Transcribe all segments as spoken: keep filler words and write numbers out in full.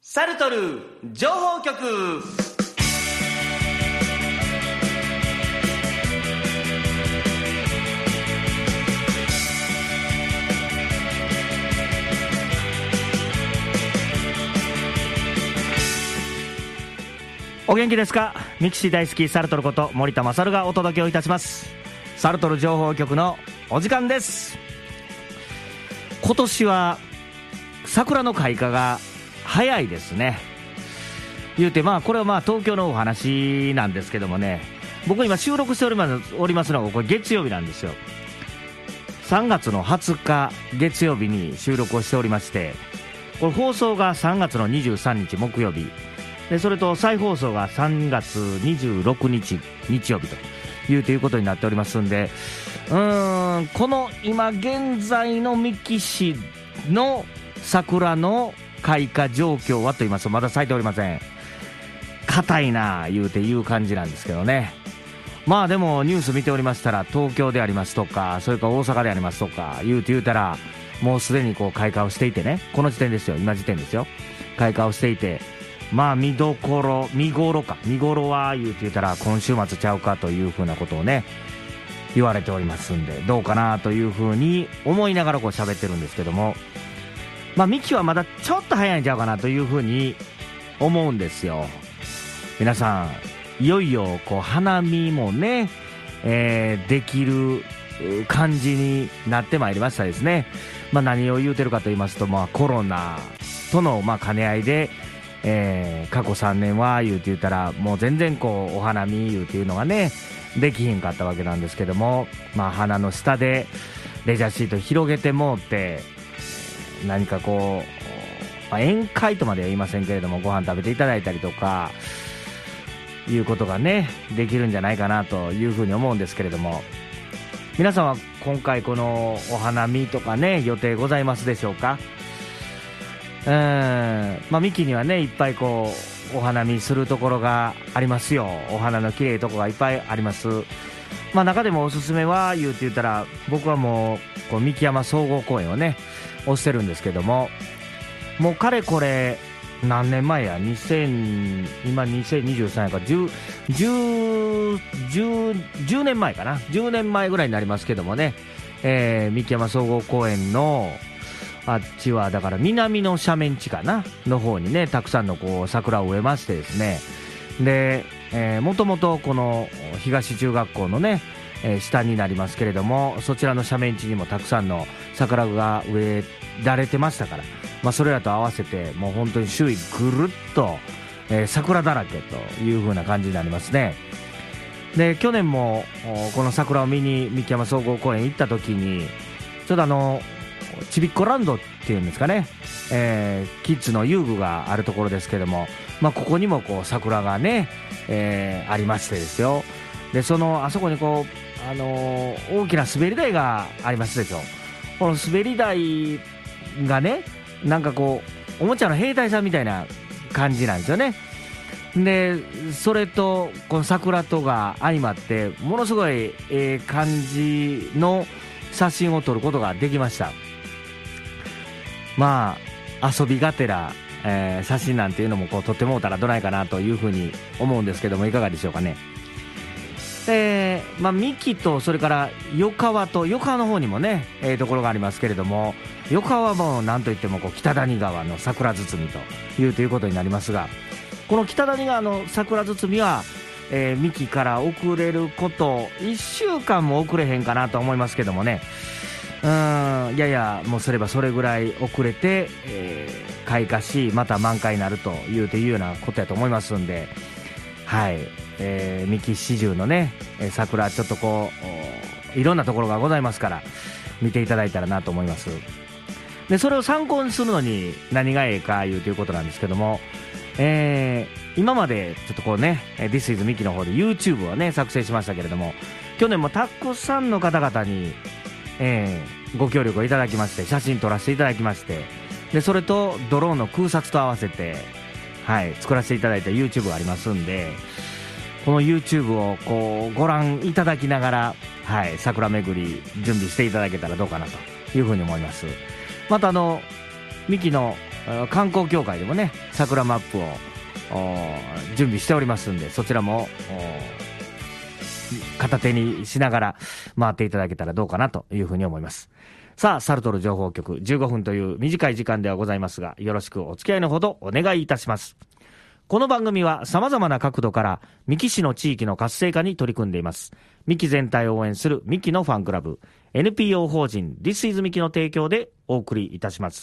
サルトル情報局。お元気ですか。ミキシー大好きサルトルこと森田勝がお届けをいたします。サルトル情報局のお時間です。今年は桜の開花が早いですね。言うてまあこれはまあ東京のお話なんですけどもね、僕今収録しておりますおりますのがこれ月曜日なんですよ。さんがつのはつか月曜日に収録をしておりまして、これ放送がさんがつのにじゅうさんにち木曜日で、それと再放送がさんがつにじゅうろくにち日曜日というということになっておりますんで、うーんこの今現在の三木市の桜の開花状況はと言いますと、まだ咲いておりません。硬いな言うていう感じなんですけどね。まあでもニュース見ておりましたら、東京でありますとか、それから大阪でありますとか言うて言うたら、もうすでにこう開花をしていてね、この時点ですよ、今時点ですよ、開花をしていて、まあ見どころ見頃か見頃は言うて言うたら今週末ちゃうかというふうなことをね言われておりますんで、どうかなというふうに思いながらこう喋ってるんですけども、まあミキはまだちょっと早いんちゃうかなというふうに思うんですよ。皆さんいよいよこう花見もね、えー、できる感じになってまいりましたですね。まあ何を言うてるかと言いますと、まあコロナとのまあ兼ね合いで、えー、過去さんねんは言うて言ったらもう全然こうお花見言うていうのがねできひんかったわけなんですけども、まあ花の下でレジャーシート広げてもうて、何かこう、まあ、宴会とまでは言いませんけれども、ご飯食べていただいたりとかいうことがねできるんじゃないかなというふうに思うんですけれども、皆さんは今回このお花見とかね予定ございますでしょうか。うーんまあミキにはねいっぱいこうお花見するところがありますよ。お花の綺麗いとこがいっぱいあります。まあ中でもおすすめは言うて言ったら、僕はもうこう三木山総合公園をね推してるんですけども、もうかれこれ何年前や、にせん今にせんにじゅうさんやからじゅう、じゅう、じゅう、じゅうねんまえかな、じゅうねんまえぐらいになりますけどもね、えー、三木山総合公園のあっちはだから南の斜面地かなの方にねたくさんのこう桜を植えましてですね、で、えー、もともとこの東中学校のね、えー、下になりますけれども、そちらの斜面地にもたくさんの桜が植えられてましたから、まあ、それらと合わせてもう本当に周囲ぐるっと、えー、桜だらけという風な感じになりますね。で去年もこの桜を見に三木山総合公園行った時に、ちょっとあのちびっこランドっていうんですかね、えー、キッズの遊具があるところですけども、まあ、ここにもこう桜がね、えー、ありましてですよ。でそのあそこにこう、あのー、大きな滑り台がありますでしょ。この滑り台がねなんかこうおもちゃの兵隊さんみたいな感じなんですよね。でそれとこの桜とが相まってものすごいええ感じの写真を撮ることができました。まあ遊びがてら、えー、写真なんていうのもこう撮ってもうたらどないかなというふうに思うんですけども、いかがでしょうかね。でまあ三木とそれから横川と横川の方にもね、えー、ところがありますけれども、横川もなんといってもこう北谷川の桜堤というということになりますが、この北谷川の桜堤は、えー、三木から遅れることいっしゅうかんも遅れへんかなと思いますけどもね、うーんややもうすればそれぐらい遅れて、えー、開花しまた満開になるというというようなことやと思いますんで、はい、えー、三木市中のね桜ちょっとこういろんなところがございますから見ていただいたらなと思います。でそれを参考にするのに何がええかいうということなんですけども、えー、今までちょっとこうね This is ミキの方で YouTube をね作成しましたけれども、去年もたくさんの方々に、えー、ご協力をいただきまして写真撮らせていただきまして、でそれとドローンの空撮と合わせて、はい、作らせていただいた YouTube がありますんで、この YouTube をこうご覧いただきながら、はい、桜巡り準備していただけたらどうかなというふうに思います。またあのミキの観光協会でもね桜マップを準備しておりますんで、そちらも片手にしながら回っていただけたらどうかなというふうに思います。さあ、サルトル情報局じゅうごふんという短い時間ではございますが、よろしくお付き合いのほどお願いいたします。この番組は様々な角度から三木市の地域の活性化に取り組んでいます。三木全体を応援する三木のファンクラブ エヌピーオー 法人 This is 三木の提供でお送りいたします。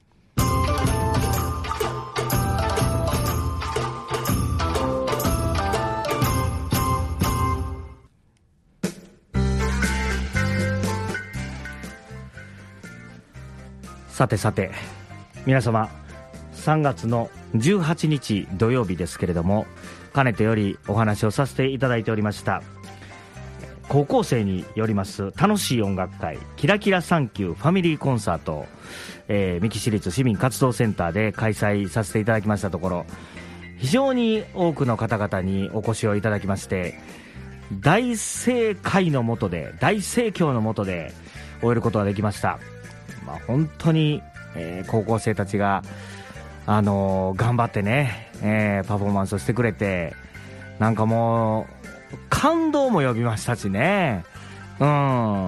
さてさて皆様、さんがつのじゅうはちにち土曜日ですけれども、かねてよりお話をさせていただいておりました高校生によります楽しい音楽会キラキラサンキューファミリーコンサートを、えー、三木市立市民活動センターで開催させていただきましたところ、非常に多くの方々にお越しをいただきまして、大盛会の下で大盛況の下で終えることができました。まあ、本当に、えー、高校生たちが、あのー、頑張ってね、えー、パフォーマンスをしてくれて、なんかもう感動も呼びましたしね、うん、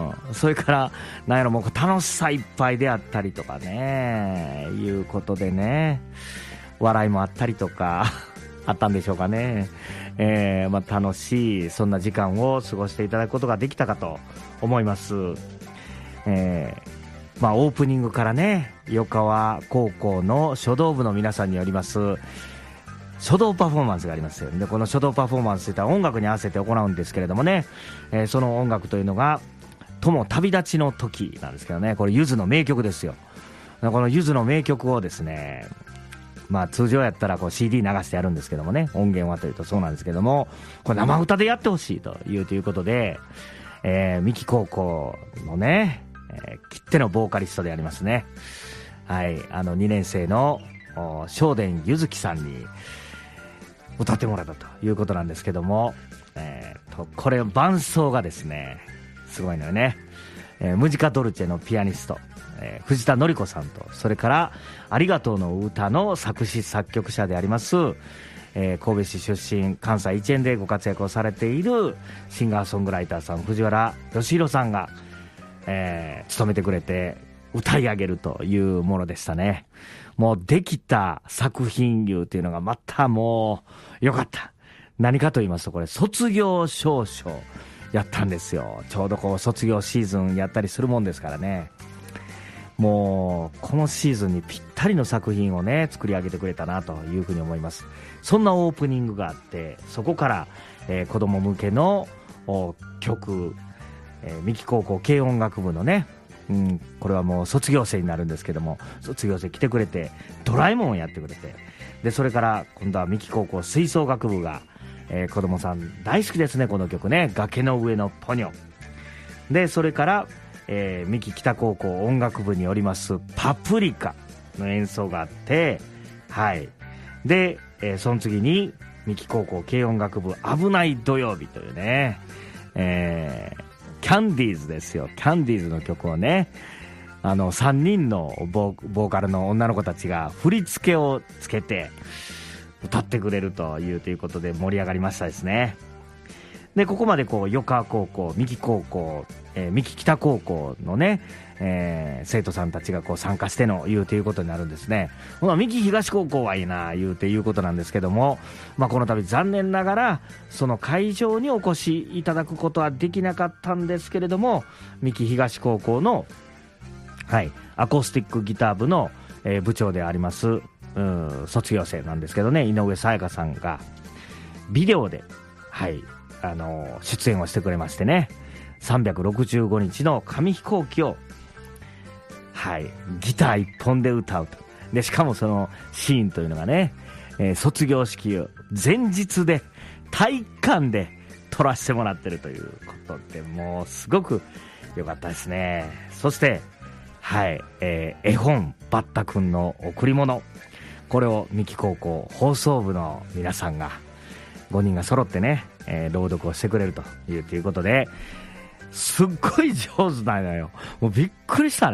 それからなんやろ、もう楽しさいっぱいであったりとかね、いうことでね、笑いもあったりとかあったんでしょうかね、えーまあ、楽しいそんな時間を過ごしていただくことができたかと思います。えーまあ、オープニングからね、横川高校の書道部の皆さんによります書道パフォーマンスがありますよ。で、この書道パフォーマンスといった音楽に合わせて行うんですけれどもね、えー、その音楽というのが友旅立ちの時なんですけどね、これゆずの名曲ですよ。このゆずの名曲をですね、まあ通常やったらこう シーディー 流してやるんですけどもね、音源はというとそうなんですけども、これ生歌でやってほしいというということで、えー、三木高校のね、えー、切手のボーカリストでありますね、はい、あのにねん生の正田ゆずきさんに歌ってもらったということなんですけども、えー、とこれ伴奏がですねすごいのよね、えー、ムジカドルチェのピアニスト、えー、藤田紀子さんと、それからありがとうの歌の作詞作曲者であります、えー、神戸市出身関西一円でご活躍をされているシンガーソングライターさん藤原義弘さんがえー、務めてくれて歌い上げるというものでしたね。もうできた作品流というのがまたもう良かった。何かと言いますと、これ卒業証書やったんですよ。ちょうどこう卒業シーズンやったりするもんですからね、もうこのシーズンにぴったりの作品をね作り上げてくれたなというふうに思います。そんなオープニングがあって、そこから、えー、子供向けの曲、えー、三木高校軽音楽部のね、うん、これはもう卒業生になるんですけども、卒業生来てくれてドラえもんをやってくれて、でそれから今度は三木高校吹奏楽部が、えー、子供さん大好きですねこの曲ね、崖の上のポニョで、それから、えー、三木北高校音楽部によりますパプリカの演奏があって、はいで、えー、その次に三木高校軽音楽部危ない土曜日というね、えーキャンディーズですよ。キャンディーズの曲をね、あのさんにんのボー、ボーカルの女の子たちが振り付けをつけて歌ってくれるというということで盛り上がりましたですね。でここまでこう横川高校、三木高校、えー、三木北高校のね、えー、生徒さんたちがこう参加しての言うということになるんですね。ほな三木東高校はいいな言うていうことなんですけども、まあ、この度残念ながらその会場にお越しいただくことはできなかったんですけれども、三木東高校の、はい、アコースティックギター部の、えー、部長でありますうん卒業生なんですけどね、井上さやかさんがビデオで、はいあの出演をしてくれましてね、さんびゃくろくじゅうごにちの紙飛行機を、はい、ギター一本で歌うと。でしかもそのシーンというのがね、えー、卒業式を前日で体育館で撮らせてもらってるということで、もうすごく良かったですね。そしてはい、えー、絵本バッタくんの贈り物、これを三木高校放送部の皆さんがごにんが揃ってね、えー、朗読をしてくれるというということで、すっごい上手なんだよ。もうびっくりしたね。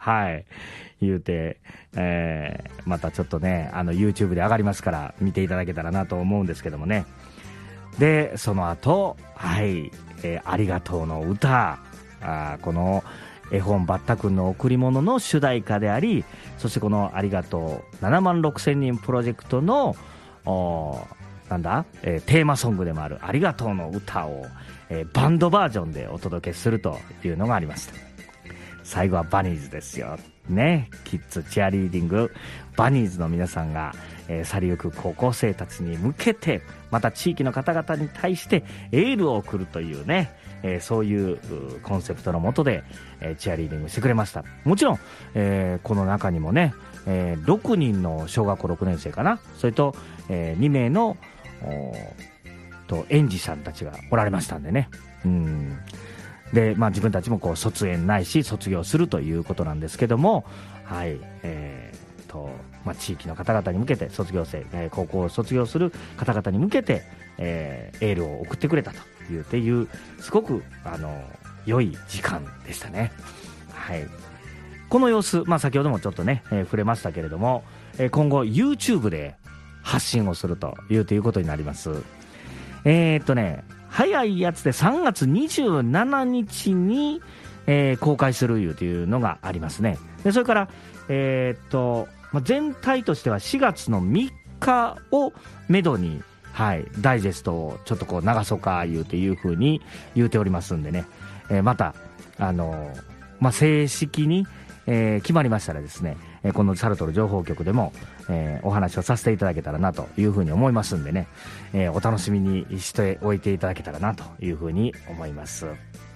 はい。言うて、えー、またちょっとね、あの YouTube で上がりますから見ていただけたらなと思うんですけどもね。で、その後、はい、えー、ありがとうの歌、あこの絵本バッタくんの贈り物の主題歌であり、そしてこのありがとうななまんろくせんにんプロジェクトのなんだ、えー、テーマソングでもあるありがとうの歌を、えー、バンドバージョンでお届けするというのがありました。最後はバニーズですよね。キッズチアリーディングバニーズの皆さんが、えー、去りゆく高校生たちに向けて、また地域の方々に対してエールを送るというね、えー、そういうコンセプトのもとで、えー、チアリーディングしてくれました。もちろん、えー、この中にもね、えー、ろくにんの小学校ろくねん生かな、それと、えー、にめいのと園児さんたちがおられましたんでね。うんで、まあ、自分たちもこう卒園ないし卒業するということなんですけども、はい、えーとまあ、地域の方々に向けて、卒業生、えー、高校を卒業する方々に向けて、えー、エールを送ってくれたというっていうすごくあの良い時間でしたね。はい、この様子、まあ、先ほどもちょっとね、えー、触れましたけれども、えー、今後 YouTube で発信をするというということになります。えー、っとね早いやつでさんがつにじゅうしちにちに、えー、公開するいうというのがありますね。でそれから、えーっとまあ、全体としてはしがつのみっかをめどに、はい、ダイジェストをちょっとこう流そうか言うていうふうに言うておりますんでね、えー、また、あのーまあ、正式に、えー、決まりましたらですね、えー、このサルトル情報局でも、えー、お話をさせていただけたらなというふうに思いますんでね、えー、お楽しみにしておいていただけたらなというふうに思います。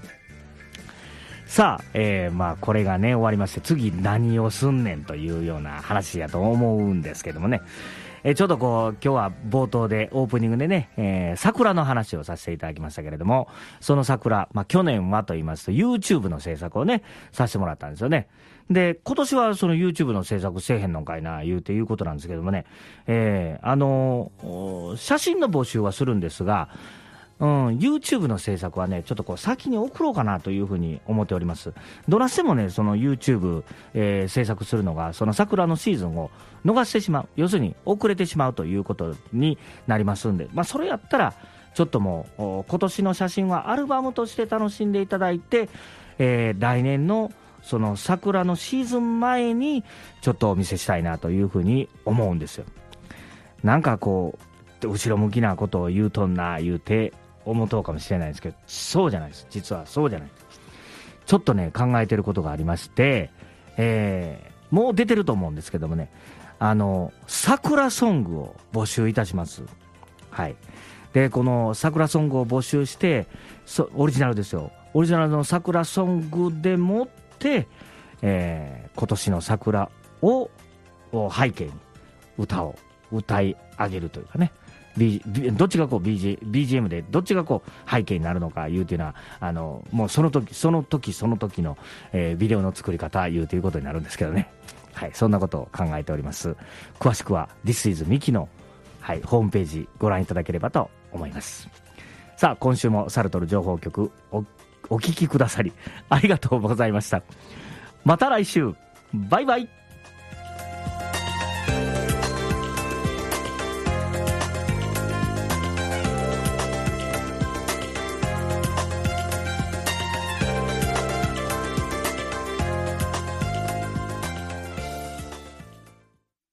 さあ、えー、まあこれがね終わりまして、次何をすんねんというような話やと思うんですけどもね、えー、ちょうどこう今日は冒頭でオープニングでね、えー、桜の話をさせていただきましたけれども、その桜、まあ、去年はと言いますと YouTube の制作をねさせてもらったんですよね。で今年はその YouTube の制作せえへんのかいな言うていうことなんですけどもね、えー、あのー、写真の募集はするんですが、うん、YouTube の制作はねちょっとこう先に送ろうかなというふうに思っております。どうしてもねその YouTube、えー、制作するのがその桜のシーズンを逃してしまう、要するに遅れてしまうということになりますんで、まあ、それやったらちょっともう今年の写真はアルバムとして楽しんでいただいて、えー、来年のその桜のシーズン前にちょっとお見せしたいなというふうに思うんですよ。なんかこう後ろ向きなことを言うとんな言うて思うとうかもしれないですけど、そうじゃないです。実はそうじゃない。ちょっとね考えてることがありまして、えー、もう出てると思うんですけどもね、あの桜ソングを募集いたします。はい。でこの桜ソングを募集して、そオリジナルですよ。オリジナルの桜ソングでもって、えー、今年の桜を背景に歌を歌い上げるというかね、B、どっちがこう ビージー、ビージーエム でどっちがこう背景になるのかいうというのは、あのもうその時その時その時の、えー、ビデオの作り方いうということになるんですけどね。はい、そんなことを考えております。詳しくは This is ミキの、はい、ホームページご覧いただければと思います。さあ今週もサルトル情報局 お, お聞きくださりありがとうございました。また来週、バイバイ。